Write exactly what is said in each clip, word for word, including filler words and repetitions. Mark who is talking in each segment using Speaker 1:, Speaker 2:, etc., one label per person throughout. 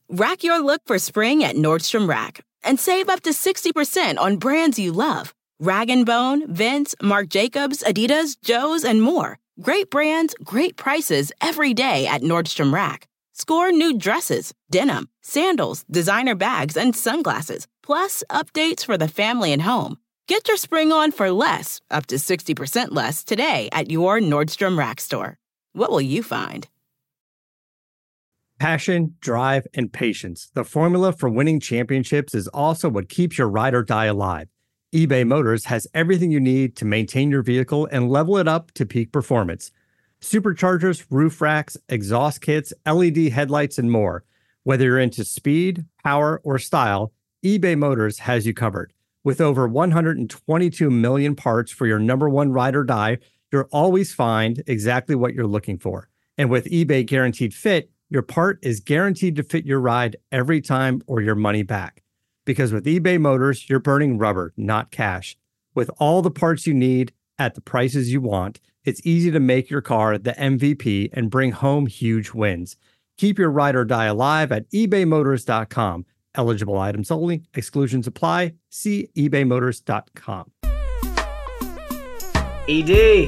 Speaker 1: Rack your look for spring at Nordstrom Rack and save up to sixty percent on brands you love. Rag and Bone, Vince, Marc Jacobs, Adidas, Joe's, and more. Great brands, great prices every day at Nordstrom Rack. Score new dresses, denim, sandals, designer bags, and sunglasses, plus updates for the family and home. Get your spring on for less, up to sixty percent less, today at your Nordstrom Rack store. What will you find?
Speaker 2: Passion, drive, and patience. The formula for winning championships is also what keeps your ride or die alive. eBay Motors has everything you need to maintain your vehicle and level it up to peak performance. Superchargers, roof racks, exhaust kits, L E D headlights, and more. Whether you're into speed, power, or style, eBay Motors has you covered. With over one hundred twenty-two million parts for your number one ride or die, you'll always find exactly what you're looking for. And with eBay Guaranteed Fit, your part is guaranteed to fit your ride every time or your money back. Because with eBay Motors, you're burning rubber, not cash. With all the parts you need at the prices you want, it's easy to make your car the M V P and bring home huge wins. Keep your ride or die alive at ebay motors dot com. Eligible items only. Exclusions apply. See ebay motors dot com.
Speaker 3: E D.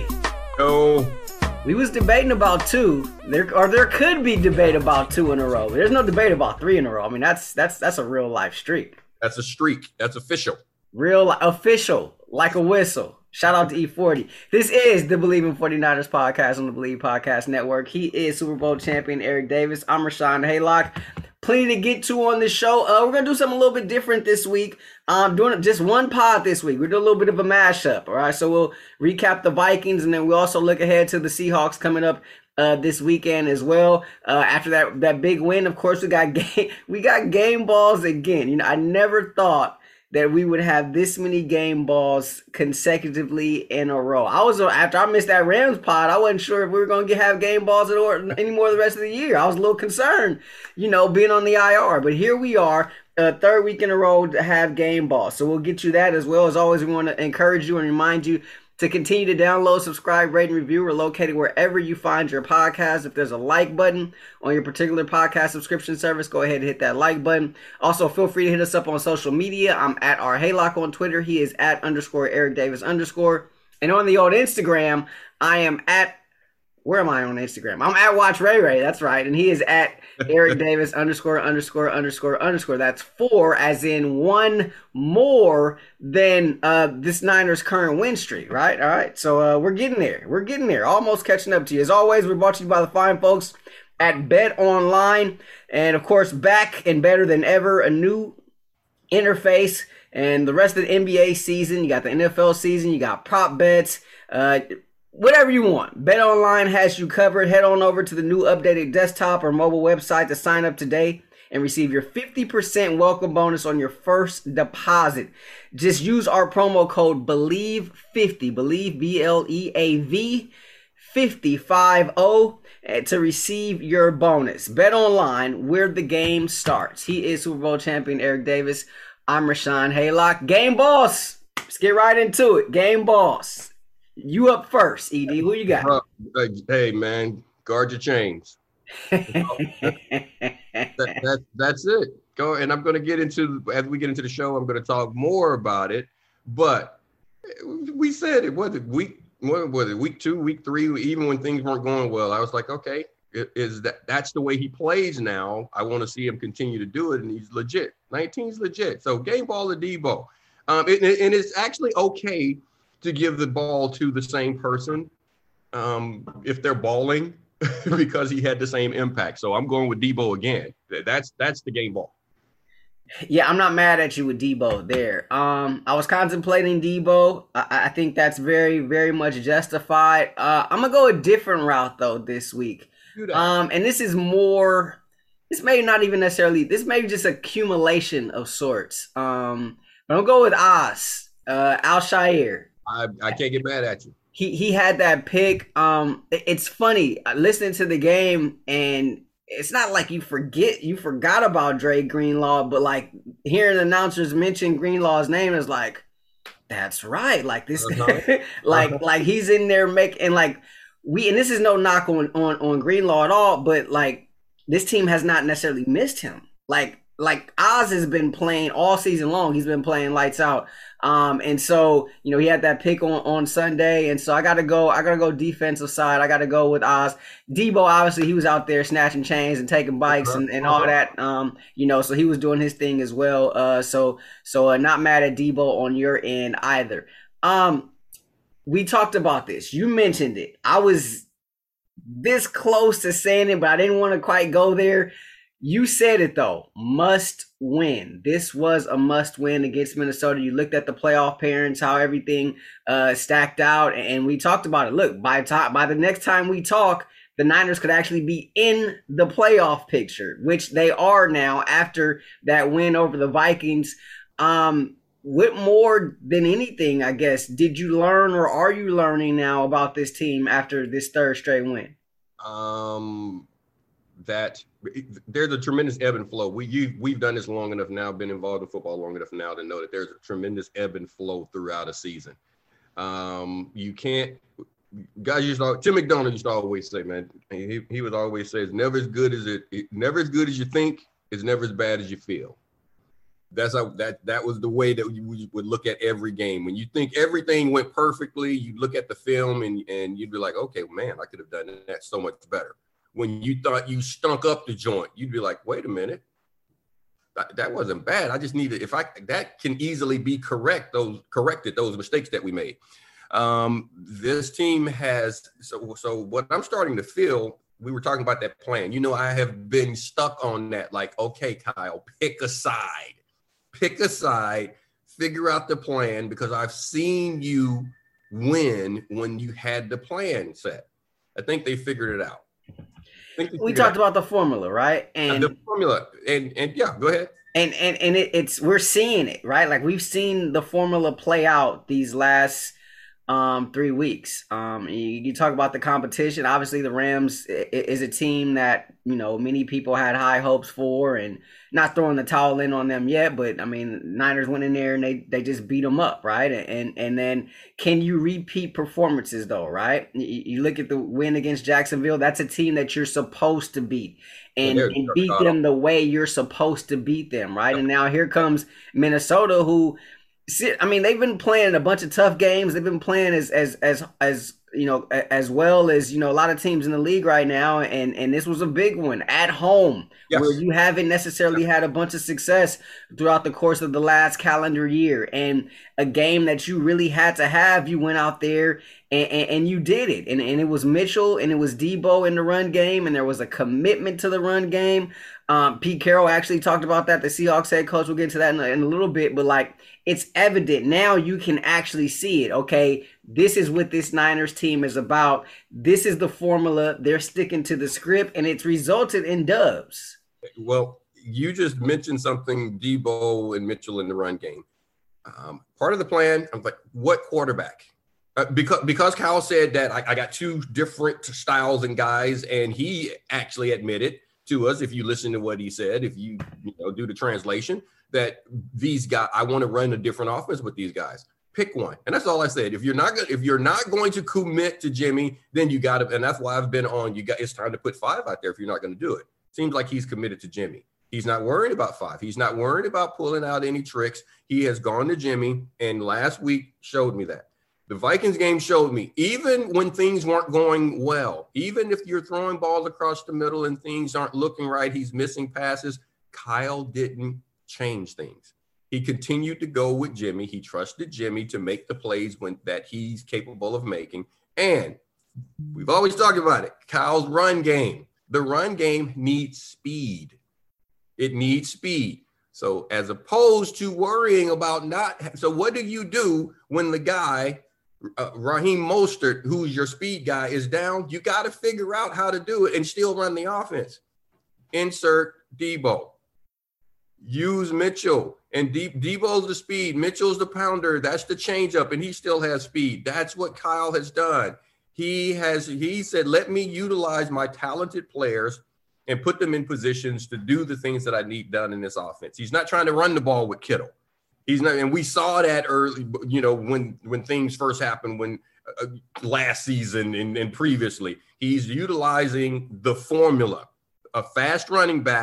Speaker 4: Yo.
Speaker 3: We was debating about two. There or there could be debate about two in a row. There's no debate about three in a row. I mean, that's that's that's a real life streak.
Speaker 4: That's a streak. That's official.
Speaker 3: Real official, like a whistle. Shout out to E forty. This is the Believe in 49ers podcast on the Believe Podcast Network. He is Super Bowl champion Eric Davis. I'm Rashawn Haylock. Plenty to get to on this show. Uh, we're going to do something a little bit different this week. Um, doing just one pod this week. We're doing a little bit of a mashup, all right? So we'll recap the Vikings, and then we'll also look ahead to the Seahawks coming up uh, this weekend as well. Uh, after that that big win, of course, we got game, we got game balls again. You know, I never thought that we would have this many game balls consecutively in a row. I was after I missed that Rams pod, I wasn't sure if we were going to get, have game balls at or anymore the rest of the year. I was a little concerned, you know, being on the I R. But here we are, uh, third week in a row to have game balls. So we'll get you that as well. As always, we want to encourage you and remind you to continue to download, subscribe, rate, and review. We're located wherever you find your podcast. If there's a like button on your particular podcast subscription service, go ahead and hit that like button. Also, feel free to hit us up on social media. I'm at R Haylock on Twitter. He is at underscore Eric Davis underscore. And on the old Instagram, I am at, where am I on Instagram? I'm at Watch Ray Ray. That's right. And he is at Eric Davis underscore underscore underscore underscore. That's four, as in one more than uh, this Niners current win streak, right? All right. So uh, we're getting there. We're getting there. Almost catching up to you. As always, we're brought to you by the fine folks at Bet Online. And of course, back and better than ever, a new interface. And the rest of the N B A season, you got the N F L season, you got prop bets, uh, whatever you want. BetOnline has you covered. Head on over to the new updated desktop or mobile website to sign up today and receive your fifty percent welcome bonus on your first deposit. Just use our promo code believe fifty, believe B L E A V fifty, five oh, to receive your bonus. BetOnline, where the game starts. He is Super Bowl champion Eric Davis. I'm Rashawn Haylock. Game boss. Let's get right into it. Game boss. You up first, E D. Who you got?
Speaker 4: Hey, man, guard your chains. that, that, that's it. Go, and I'm going to get into, as we get into the show, I'm going to talk more about it. But we said it, was it week, what was it, week two, week three, even when things weren't going well, I was like, okay, is that that's the way he plays now. I want to see him continue to do it, and he's legit. nineteen's legit. So game ball to Debo. Um, and, and it's actually okay to give the ball to the same person um, if they're balling because he had the same impact. So I'm going with Debo again. That's that's the game ball.
Speaker 3: Yeah, I'm not mad at you with Debo there. Um, I was contemplating Debo. I, I think that's very, very much justified. Uh, I'm going to go a different route, though, this week. Um, and this is more, this may not even necessarily, this may be just accumulation of sorts. Um, but I'm going to go with Oz, uh, Al-Shaair.
Speaker 4: I, I can't get mad at you.
Speaker 3: He he had that pick. Um, it's funny listening to the game, and it's not like you forget you forgot about Dre Greenlaw, but like hearing announcers mention Greenlaw's name is like, that's right. Like this, uh-huh. like uh-huh. like he's in there making like we. And this is no knock on on on Greenlaw at all, but like this team has not necessarily missed him. like like Oz has been playing all season long. He's been playing lights out. Um, and so, you know, he had that pick on, on Sunday. And so I got to go, I got to go defensive side. I got to go with Oz. Debo, obviously, he was out there snatching chains and taking bikes and, and all that. Um, you know, so he was doing his thing as well. Uh, so, so uh, not mad at Debo on your end either. Um, we talked about this. You mentioned it. I was this close to saying it, but I didn't want to quite go there. You said it though, must win. This was a must win against Minnesota. You looked at the playoff parents, how everything uh, stacked out, and we talked about it. Look, by time, by the next time we talk, the Niners could actually be in the playoff picture, which they are now after that win over the Vikings. Um, what more than anything, I guess, did you learn or are you learning now about this team after this third straight win?
Speaker 4: Um, that there's a tremendous ebb and flow. We you, we've done this long enough now, been involved in football long enough now to know that there's a tremendous ebb and flow throughout a season. Um, you can't guys used to, Tim McDonough used to always say, man, he, he would always say, it's never as good as it, it, never as good as you think, it's never as bad as you feel. That's how that that was the way that you would look at every game. When you think everything went perfectly, you look at the film and, and you'd be like, okay, man, I could have done that so much better. When you thought you stunk up the joint, you'd be like, wait a minute, that, that wasn't bad. I just needed, if I, that can easily be correct, those corrected, those mistakes that we made. Um, this team has, so, so what I'm starting to feel, we were talking about that plan. You know, I have been stuck on that, like, okay, Kyle, pick a side, pick a side, figure out the plan, because I've seen you win when you had the plan set. I think they figured it out.
Speaker 3: We talked about the formula, right?
Speaker 4: And the formula, and and yeah, go ahead.
Speaker 3: And and and it, it's we're seeing it, right? Like we've seen the formula play out these last um, three weeks. Um, you, you talk about the competition. Obviously, the Rams is a team that you know many people had high hopes for, and not throwing the towel in on them yet. But I mean, Niners went in there and they they just beat them up, right? And and then can you repeat performances though, right? You, you look at the win against Jacksonville. That's a team that you're supposed to beat. And,
Speaker 4: well,
Speaker 3: and beat them the way you're supposed to beat them, right? And now here comes Minnesota, who, I mean, they've been playing a bunch of tough games. They've been playing as as as as you know as well as you know a lot of teams in the league right now, and and this was a big one at home, yes, where you haven't necessarily had a bunch of success throughout the course of the last calendar year, and a game that you really had to have. You went out there and, and, and you did it, and and it was Mitchell and it was Debo in the run game, and there was a commitment to the run game. Um, Pete Carroll actually talked about that. The Seahawks head coach, we'll get into that in a, in a little bit, but like it's evident now. You can actually see it. Okay, this is what this Niners team is about. This is the formula. They're sticking to the script, and it's resulted in dubs.
Speaker 4: Well, you just mentioned something, Debo and Mitchell in the run game. Um, part of the plan, I'm like, what quarterback? Uh, because because Kyle said that I, I got two different styles and guys, and he actually admitted to us, if you listen to what he said, if you, you know, do the translation, that these guys, I want to run a different offense with these guys. Pick one. And that's all I said. If you're not going, if you're not going to commit to Jimmy, then you got to, and that's why I've been on, you got, it's time to put five out there if you're not going to do it. Seems like he's committed to Jimmy. He's not worried about five. He's not worried about pulling out any tricks. He has gone to Jimmy, and last week showed me that. The Vikings game showed me, even when things weren't going well, even if you're throwing balls across the middle and things aren't looking right, he's missing passes, Kyle didn't change things. He continued to go with Jimmy. He trusted Jimmy to make the plays when that he's capable of making. And we've always talked about it, Kyle's run game. The run game needs speed. It needs speed. So as opposed to worrying about not – so what do you do when the guy – Uh, Raheem Mostert, who's your speed guy, is down? You got to figure out how to do it and still run the offense. Insert Debo. Use Mitchell. And De- Debo's the speed. Mitchell's the pounder. That's the changeup, and he still has speed. That's what Kyle has done. He has. He said, let me utilize my talented players and put them in positions to do the things that I need done in this offense. He's not trying to run the ball with Kittle. He's not, and we saw that early, you know, when when things first happened, when uh, last season and, and previously, he's utilizing the formula: a fast running back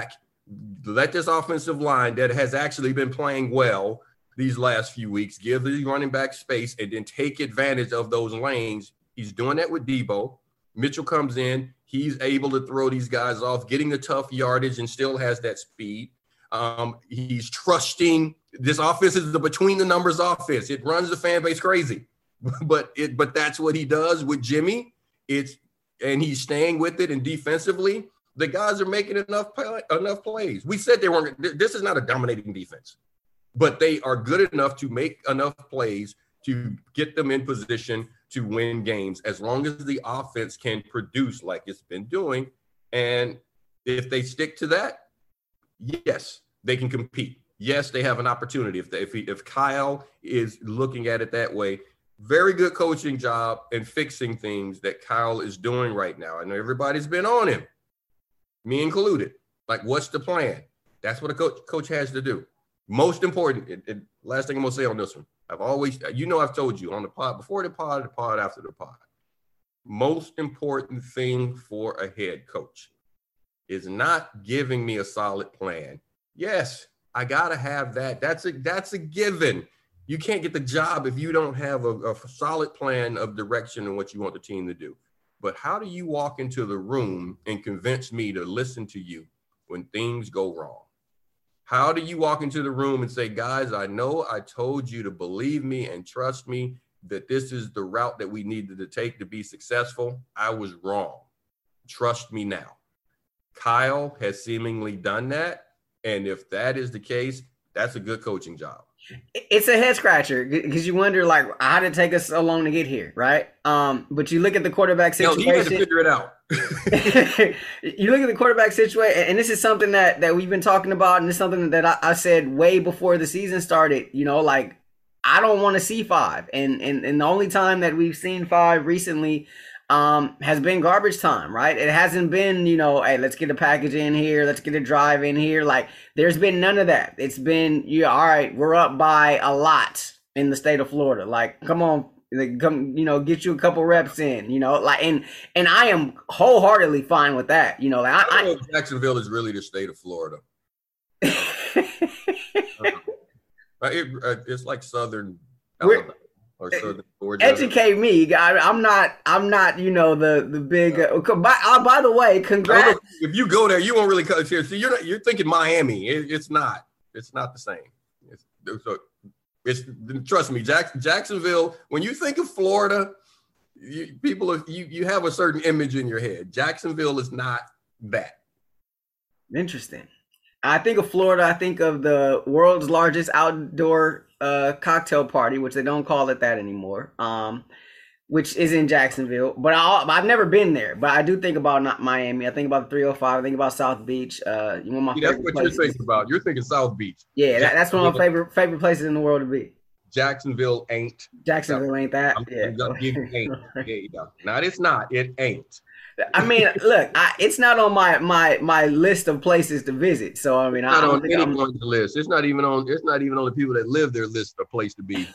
Speaker 4: let this offensive line that has actually been playing well these last few weeks, give the running back space and then take advantage of those lanes. He's doing that with Debo. Mitchell comes in. He's able to throw these guys off, getting the tough yardage and still has that speed. Um, he's trusting. This offense is the between the numbers offense. It runs the fan base crazy, but it but that's what he does with Jimmy. It's and he's staying with it. And defensively, the guys are making enough play, enough plays. We said they weren't. This is not a dominating defense, but they are good enough to make enough plays to get them in position to win games as long as the offense can produce like it's been doing. And if they stick to that, yes, they can compete. Yes, they have an opportunity. If they, if, he, if Kyle is looking at it that way, very good coaching job and fixing things that Kyle is doing right now. I know everybody's been on him, me included. Like, what's the plan? That's what a coach, coach has to do. Most important, it, it, last thing I'm going to say on this one, I've always, you know, I've told you on the pod, before the pod, the pod, after the pod, most important thing for a head coach is not giving me a solid plan. Yes, I got to have that. That's a, that's a given. You can't get the job if you don't have a, a solid plan of direction and what you want the team to do. But how do you walk into the room and convince me to listen to you when things go wrong? How do you walk into the room and say, guys, I know I told you to believe me and trust me that this is the route that we needed to take to be successful. I was wrong. Trust me now. Kyle has seemingly done that. And if that is the case, that's a good coaching job.
Speaker 3: It's a head scratcher because you wonder, like, how did it take us so long to get here, right? Um, but you look at the quarterback situation.
Speaker 4: No, he had to figure it out.
Speaker 3: You look at the quarterback situation, and this is something that, that we've been talking about, and it's something that I, I said way before the season started. You know, like, I don't want to see five, and and and the only time that we've seen five recently um, has been garbage time, right? It hasn't been, you know, hey, let's get a package in here, let's get a drive in here. Like, there's been none of that. It's been, yeah, all right, we're up by a lot in the state of Florida. Like, come on, like, come, you know, get you a couple reps in, you know, like, and and I am wholeheartedly fine with that, you know. Like, I,
Speaker 4: I don't know if Jacksonville is really the state of Florida. uh, it, uh, it's like Southern Alabama. Or Southern Georgia.
Speaker 3: Educate me. I, I'm not. I'm not. You know, the the big. Uh, by, uh, by the way, congrats.
Speaker 4: If you go there, you won't really come here. See, you're not, you're thinking Miami. It, it's not. It's not the same. It's, so it's trust me, Jack, Jacksonville. When you think of Florida, you, people are, you you have a certain image in your head. Jacksonville is not that.
Speaker 3: Interesting. I think of Florida. I think of the world's largest outdoor uh, cocktail party, which they don't call it that anymore, um, which is in Jacksonville. But I, I've never been there. But I do think about Miami. I think about the three oh five. I think about South Beach. Uh, one of my
Speaker 4: yeah, that's what places. You're thinking about. You're thinking South Beach.
Speaker 3: Yeah, that, that's one of my favorite favorite places in the world to be.
Speaker 4: Jacksonville ain't.
Speaker 3: Jacksonville ain't that.
Speaker 4: I'm,
Speaker 3: yeah.
Speaker 4: I'm, it ain't. Yeah, yeah. Not it's not. It ain't.
Speaker 3: I mean, look, I, it's not on my, my my list of places to visit. So I mean,
Speaker 4: it's not
Speaker 3: I
Speaker 4: on anyone's list. It's not even on. It's not even on the people that live there list of place to be.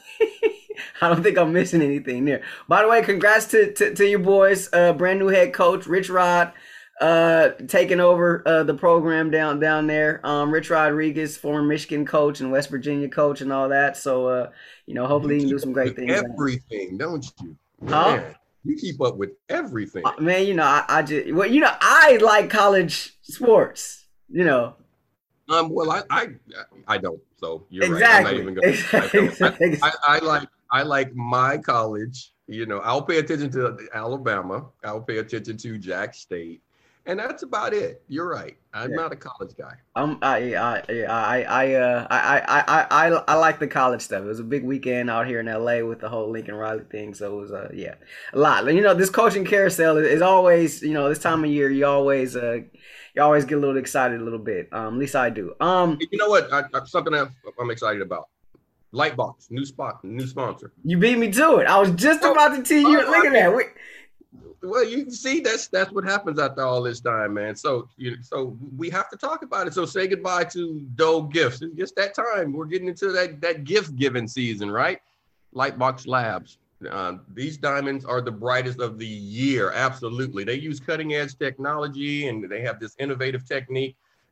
Speaker 3: I don't think I'm missing anything there. By the way, congrats to to, to your boys, uh, brand new head coach Rich Rod, uh, taking over uh, the program down down there. Um, Rich Rodriguez, former Michigan coach and West Virginia coach and all that. So uh, you know, hopefully you can do some great things.
Speaker 4: Everything, don't you?
Speaker 3: Huh?
Speaker 4: Man. You keep up with everything.
Speaker 3: Uh, man, you know, I, I just, well, you know, I like college sports, you know.
Speaker 4: Um, well, I, I, I don't. So you're
Speaker 3: exactly.
Speaker 4: right. I'm not even going
Speaker 3: exactly.
Speaker 4: I, I, I like, I like my college. You know, I'll pay attention to Alabama. I'll pay attention to Jack State, and that's about it. You're right. I'm yeah. not a college guy.
Speaker 3: Um, I, I, I, I, uh, I, I, I, I, I like the college stuff. It was a big weekend out here in L A with the whole Lincoln Riley thing. So it was, uh, yeah, a lot. You know, this coaching carousel is always, you know, this time of year, you always, uh, you always get a little excited a little bit. Um, at least I do. Um,
Speaker 4: you know what? I, I, something else I'm excited about. Lightbox, new spot, new sponsor.
Speaker 3: You beat me to it. I was just oh, about to tell you. Oh, look at that. We,
Speaker 4: Well, you see, that's that's what happens after all this time, man. So, you so we have to talk about it. So, say goodbye to Dole Gifts. It's just that time. We're getting into that that gift giving season, right? Lightbox Labs. Uh, these diamonds are the brightest of the year. Absolutely, they use cutting edge technology and they have this innovative technique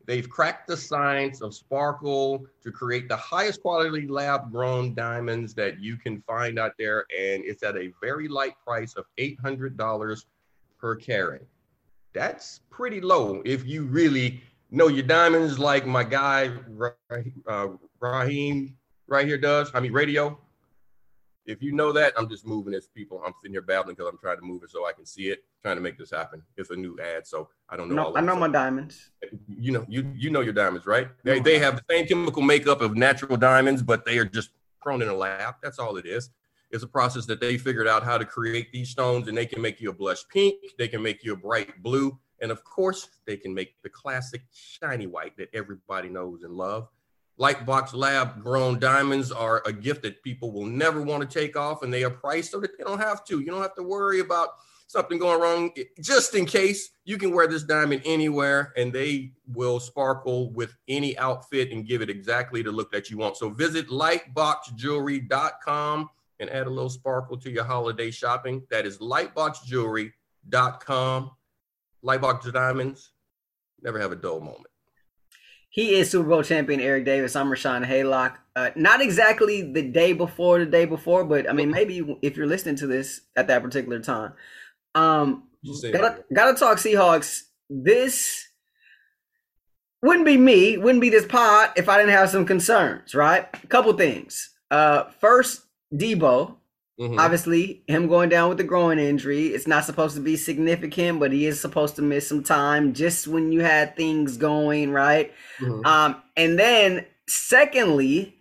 Speaker 4: They've cracked the science of sparkle to create the highest quality lab-grown diamonds that you can find out there, and it's at a very light price of eight hundred dollars per carat. That's pretty low if you really know your diamonds, like my guy uh, Raheem right here does. I mean, radio. If you know that, I'm just moving this, people. I'm sitting here babbling because I'm trying to move it so I can see it. Trying to make this happen. It's a new ad, so I don't know.
Speaker 3: No,
Speaker 4: all
Speaker 3: I know
Speaker 4: so,
Speaker 3: my diamonds.
Speaker 4: You know, you you know your diamonds, right? They they have the same chemical makeup of natural diamonds, but they are just grown in a lab. That's all it is. It's a process that they figured out how to create these stones, and they can make you a blush pink. They can make you a bright blue, and of course, they can make the classic shiny white that everybody knows and love. Lightbox lab grown diamonds are a gift that people will never want to take off, and they are priced so that they don't have to. You don't have to worry about something going wrong. Just in case, you can wear this diamond anywhere, and they will sparkle with any outfit and give it exactly the look that you want. So visit lightbox jewelry dot com and add a little sparkle to your holiday shopping. That is lightbox jewelry dot com. Lightbox diamonds never have a dull moment.
Speaker 3: He is Super Bowl champion Eric Davis. I'm Rashawn Haylock. Uh, not exactly the day before the day before, but I mean, maybe if you're listening to this at that particular time. Um, gotta, gotta talk Seahawks. This wouldn't be me, wouldn't be this pod if I didn't have some concerns, right? A couple things. Uh, first, Debo. Mm-hmm. Obviously, him going down with the groin injury. It's not supposed to be significant, but he is supposed to miss some time just when you had things going, right? Mm-hmm. Um, and then, secondly,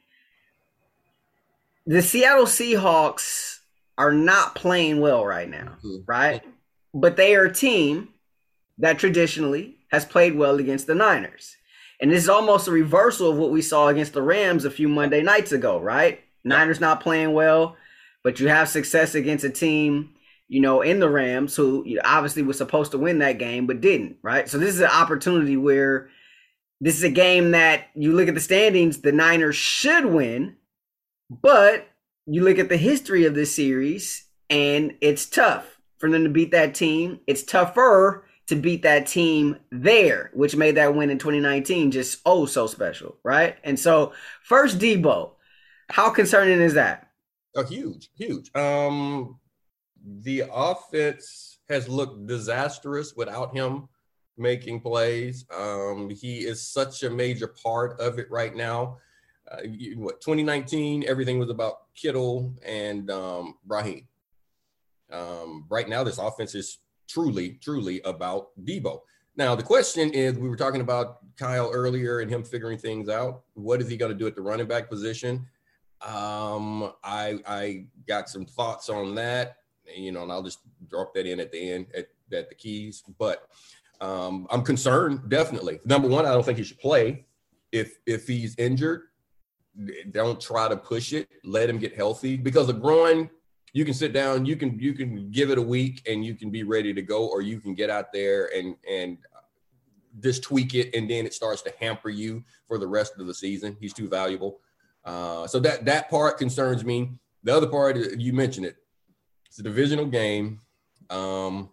Speaker 3: the Seattle Seahawks are not playing well right now, mm-hmm. right? But they are a team that traditionally has played well against the Niners. And this is almost a reversal of what we saw against the Rams a few Monday nights ago, right? Niners not playing well. But you have success against a team, you know, in the Rams who you know, obviously was supposed to win that game, but didn't, right? So this is an opportunity where this is a game that you look at the standings, the Niners should win, but you look at the history of this series, and it's tough for them to beat that team. It's tougher to beat that team there, which made that win in twenty nineteen just oh so special, right? And so first, Debo, how concerning is that?
Speaker 4: Oh, huge, huge. Um, the offense has looked disastrous without him making plays. Um, he is such a major part of it right now. Uh, you, what, twenty nineteen, everything was about Kittle and um, Raheem. Um, right now, this offense is truly, truly about Debo. Now, the question is, we were talking about Kyle earlier and him figuring things out. What is he going to do at the running back position? Um, I I got some thoughts on that, you know, and I'll just drop that in at the end at, at the keys. But um, I'm concerned, definitely. Number one, I don't think he should play. If if he's injured, don't try to push it. Let him get healthy, because the groin, you can sit down, you can you can give it a week and you can be ready to go, or you can get out there and and just tweak it, and then it starts to hamper you for the rest of the season. He's too valuable. Uh, so that that part concerns me. The other part, you mentioned it. It's a divisional game. Um,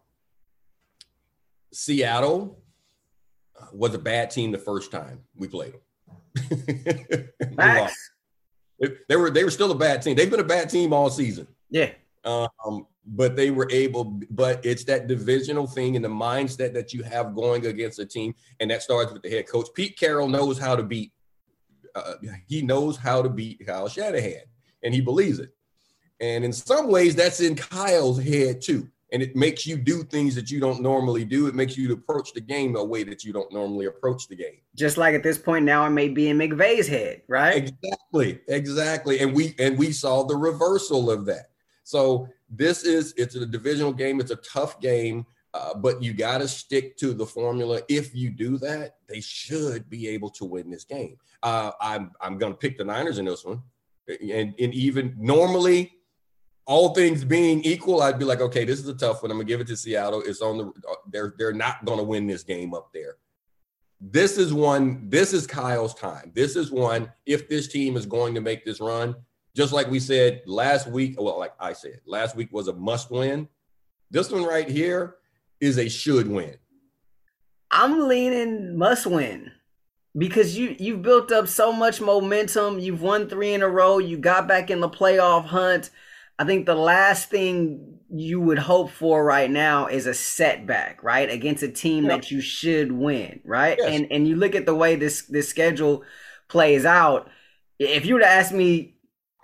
Speaker 4: Seattle was a bad team the first time we played them.
Speaker 3: Max.
Speaker 4: they, they were they were still a bad team. They've been a bad team all season.
Speaker 3: Yeah.
Speaker 4: Um, but they were able. But it's that divisional thing and the mindset that you have going against a team, and that starts with the head coach. Pete Carroll knows how to beat. Uh, he knows how to beat Kyle Shanahan, and he believes it. And in some ways, that's in Kyle's head too. And it makes you do things that you don't normally do. It makes you approach the game a way that you don't normally approach the game.
Speaker 3: Just like at this point now, it may be in McVay's head, right?
Speaker 4: Exactly, exactly. And we and we saw the reversal of that. So this is it's a divisional game. It's a tough game. Uh, but you got to stick to the formula. If you do that, they should be able to win this game. Uh, I'm I'm going to pick the Niners in this one. And, and even normally, all things being equal, I'd be like, okay, this is a tough one. I'm going to give it to Seattle. It's on the they're they're not going to win this game up there. This is one. This is Kyle's time. This is one. If this team is going to make this run, just like we said last week, well, like I said, last week was a must win. This one right here is a should win.
Speaker 3: I'm leaning must win. because you you've built up so much momentum. You've won three in a row. You got back in the playoff hunt. I think the last thing you would hope for right now is a setback, right? Against a team
Speaker 4: Yeah.
Speaker 3: that you should win, right?
Speaker 4: Yes.
Speaker 3: And and you look at the way this this schedule plays out. If you were to ask me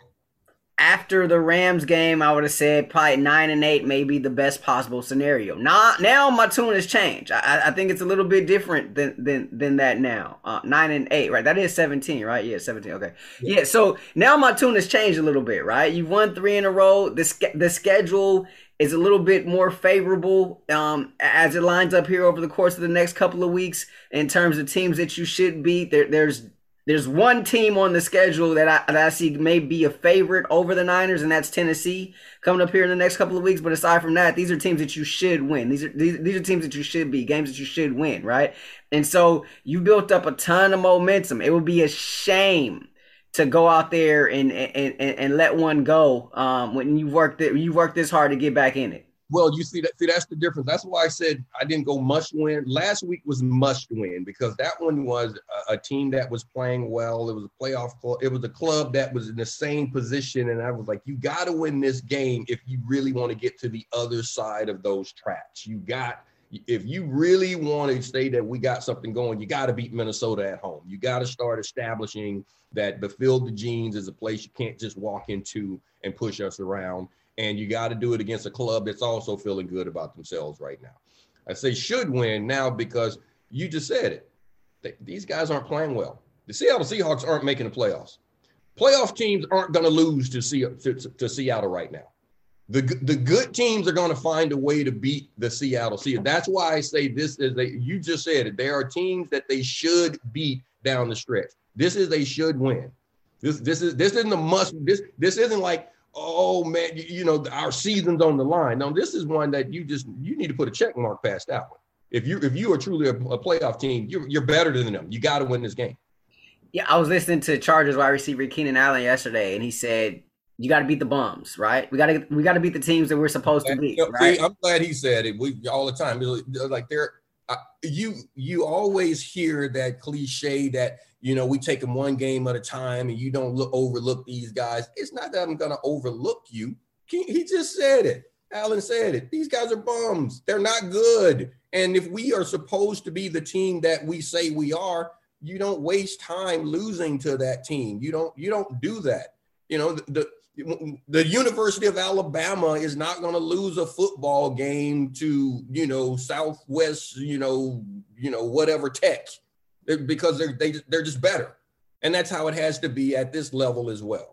Speaker 3: after the Rams game, I would have said probably nine and eight may be the best possible scenario. Now, now my tune has changed. I, I think it's a little bit different than than than that now. Uh, nine and eight, right? That is seventeen, right? Yeah, seventeen. Okay, yeah. yeah. So now my tune has changed a little bit, right? You've won three in a row. The the schedule is a little bit more favorable um, as it lines up here over the course of the next couple of weeks in terms of teams that you should beat. There, there's There's one team on the schedule that I, that I see may be a favorite over the Niners, and that's Tennessee coming up here in the next couple of weeks. But aside from that, these are teams that you should win. These are these, these are teams that you should beat, games that you should win, right? And so you built up a ton of momentum. It would be a shame to go out there and and, and, and let one go um, when you worked it, you worked this hard to get back in it.
Speaker 4: Well, you see that. See, that's the difference. That's why I said I didn't go must win. Last week was must win because that one was a, a team that was playing well. It was a playoff club. It was a club that was in the same position, and I was like, you got to win this game if you really want to get to the other side of those tracks. You got, if you really want to say that we got something going, you got to beat Minnesota at home. You got to start establishing that the Field of Genes is a place you can't just walk into and push us around. And you got to do it against a club that's also feeling good about themselves right now. I say should win now because you just said it. They, these guys aren't playing well. The Seattle Seahawks aren't making the playoffs. Playoff teams aren't going to lose to, to, to Seattle right now. The, the good teams are going to find a way to beat the Seattle Seahawks. That's why I say this is a, you just said it. There are teams that they should beat down the stretch. This is a should win. This, this, is, this isn't a must. This, this isn't like, oh man, you, you know, our season's on the line. No, this is one that you just, you need to put a check mark past that one. If you if you are truly a, a playoff team, you're, you're better than them. You got to win this game.
Speaker 3: Yeah, I was listening to Chargers wide receiver Keenan Allen yesterday, and he said, you got to beat the bums, right? We got to we got to beat the teams that we're supposed to beat, right?
Speaker 4: See, I'm glad he said it. We all the time, like they're, uh, you you always hear that cliche that, you know, we take them one game at a time and you don't look overlook these guys. It's not that I'm going to overlook you. He just said it. Allen said it. These guys are bums. They're not good. And if we are supposed to be the team that we say we are, you don't waste time losing to that team. You don't, you don't do that. You know, the, the, the University of Alabama is not going to lose a football game to, you know, Southwest, you know, you know, whatever Tech. Because they're they, they're just better. And that's how it has to be at this level as well.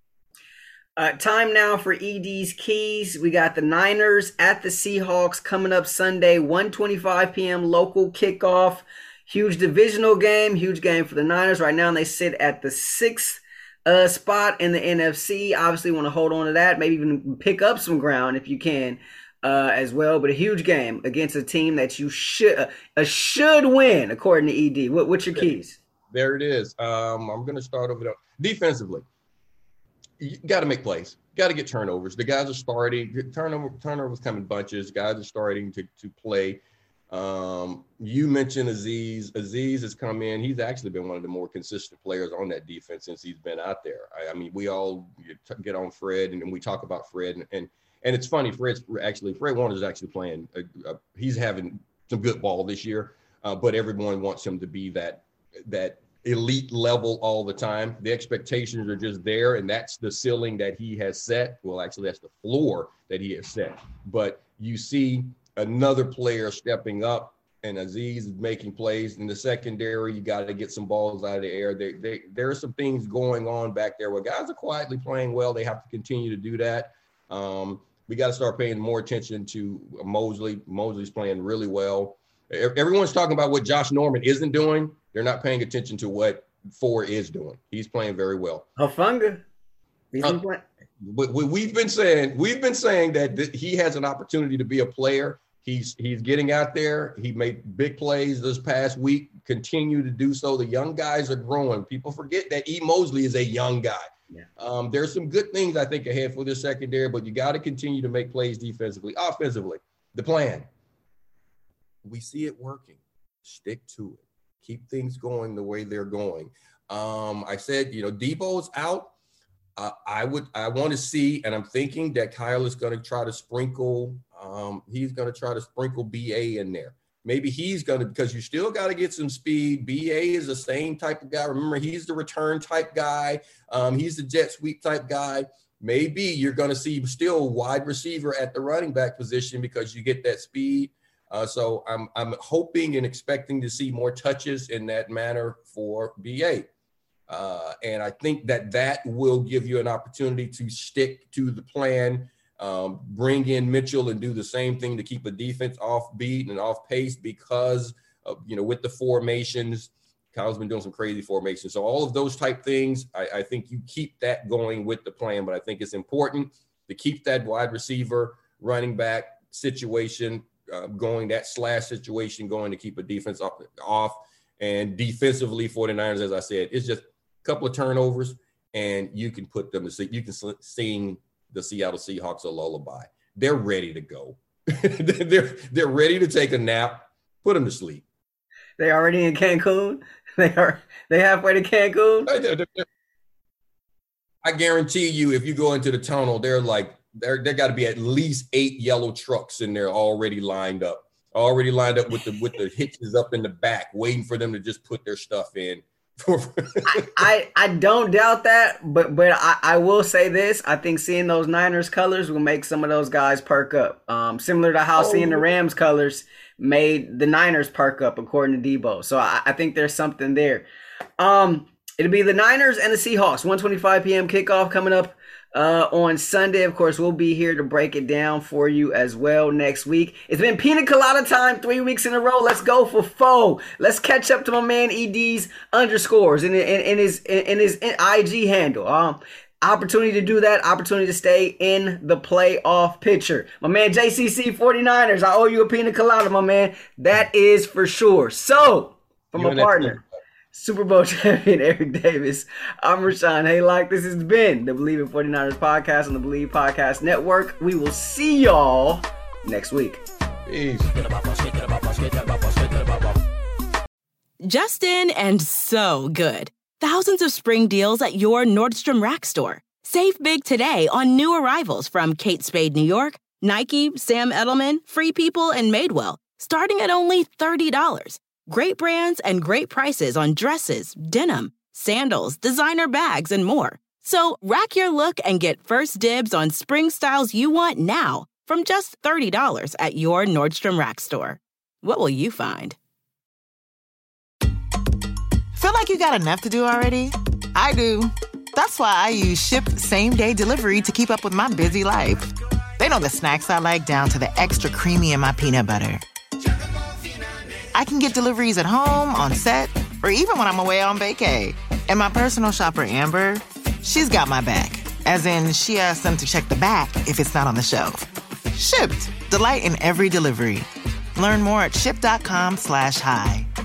Speaker 3: Uh, time now for E D's Keys. We got the Niners at the Seahawks coming up Sunday, one twenty-five p.m. local kickoff. Huge divisional game, huge game for the Niners. Right now they sit at the sixth uh, spot in the N F C. Obviously want to hold on to that, maybe even pick up some ground if you can. Uh, as well, but a huge game against a team that you should uh, uh, should win, according to E D. What, what's your keys?
Speaker 4: There it is. Um, I'm going to start over there. Defensively, you got to make plays. Got to get turnovers. The guys are starting. Turnover, turnovers come in bunches. Guys are starting to to play. Um, you mentioned Azeez. Azeez has come in. He's actually been one of the more consistent players on that defense since he's been out there. I, I mean, we all get on Fred, and, and we talk about Fred, and, and And it's funny, Fred's actually, Fred Warner is actually playing, uh, uh, he's having some good ball this year, uh, but everyone wants him to be that that elite level all the time. The expectations are just there, and that's the ceiling that he has set. Well, actually, that's the floor that he has set. But you see another player stepping up, and Azeez is making plays. In the secondary, you got to get some balls out of the air. They, they, there are some things going on back there where guys are quietly playing well. They have to continue to do that. Um, We got to start paying more attention to Mosley. Mosley's playing really well. Everyone's talking about what Josh Norman isn't doing. They're not paying attention to what Ford is doing. He's playing very well.
Speaker 3: Hufanga. He's
Speaker 4: uh,
Speaker 3: been playing.
Speaker 4: We've been saying we've been saying that th- he has an opportunity to be a player. He's he's getting out there. He made big plays this past week. Continue to do so. The young guys are growing. People forget that E. Mosley is a young guy.
Speaker 3: Yeah.
Speaker 4: Um, there's some good things I think ahead for this secondary, but you got to continue to make plays defensively. Offensively, the plan. We see it working. Stick to it. Keep things going the way they're going. Um, I said, you know, Debo's out. Uh, I would, I want to see, and I'm thinking that Kyle is going to try to sprinkle, um, he's going to try to sprinkle B A in there. Maybe he's going to, because you still got to get some speed. B A is the same type of guy. Remember, he's the return type guy. Um, he's the jet sweep type guy. Maybe you're going to see still wide receiver at the running back position because you get that speed. Uh, so I'm I'm hoping and expecting to see more touches in that manner for B A. Uh, and I think that that will give you an opportunity to stick to the plan, um, bring in Mitchell and do the same thing to keep a defense off beat and off pace because, of, you know, with the formations, Kyle's been doing some crazy formations. So all of those type things, I, I think you keep that going with the plan. But I think it's important to keep that wide receiver, running back situation uh, going, that slash situation going to keep a defense off. off. And defensively, 49ers, as I said, it's just couple of turnovers, and you can put them to sleep. You can sing the Seattle Seahawks a lullaby. They're ready to go. they're they're ready to take a nap. Put them to sleep.
Speaker 3: They already in Cancun. They are they halfway to Cancun.
Speaker 4: I guarantee you, if you go into the tunnel, they're like there. There got to be at least eight yellow trucks in there already lined up, already lined up with the with the hitches up in the back, waiting for them to just put their stuff in.
Speaker 3: I, I I don't doubt that, but but I, I will say this. I think seeing those Niners colors will make some of those guys perk up. Um, similar to how oh. seeing the Rams colors made the Niners perk up, according to Debo. So I, I think there's something there. Um, it'll be the Niners and the Seahawks. one twenty-five p.m. kickoff coming up uh, on Sunday. Of course, we'll be here to break it down for you as well next week. It's been Pina Colada time three weeks in a row. Let's go for four. Let's catch up to my man E D's underscores in, in, in his in, in his I G handle. Um, opportunity to do that. Opportunity to stay in the playoff picture. My man J C C 49ers. I owe you a Pina Colada, my man. That is for sure. So, for my partner, Super Bowl champion Eric Davis, I'm Rashawn Haylock. This has been the Believe in 49ers podcast on the Believe Podcast Network. We will see y'all next week.
Speaker 4: Peace.
Speaker 1: Justin and so good. Thousands of spring deals at your Nordstrom Rack store. Save big today on new arrivals from Kate Spade New York, Nike, Sam Edelman, Free People, and Madewell, starting at only thirty dollars. Great brands and great prices on dresses, denim, sandals, designer bags, and more. So rack your look and get first dibs on spring styles you want now from just thirty dollars at your Nordstrom Rack store. What will you find?
Speaker 5: Feel like you got enough to do already? I do. That's why I use Shipt same-day delivery to keep up with my busy life. They know the snacks I like down to the extra creamy in my peanut butter. I can get deliveries at home, on set, or even when I'm away on vacay. And my personal shopper, Amber, she's got my back. As in, she asks them to check the back if it's not on the shelf. Shipt. Delight in every delivery. Learn more at shipt.com slash hi.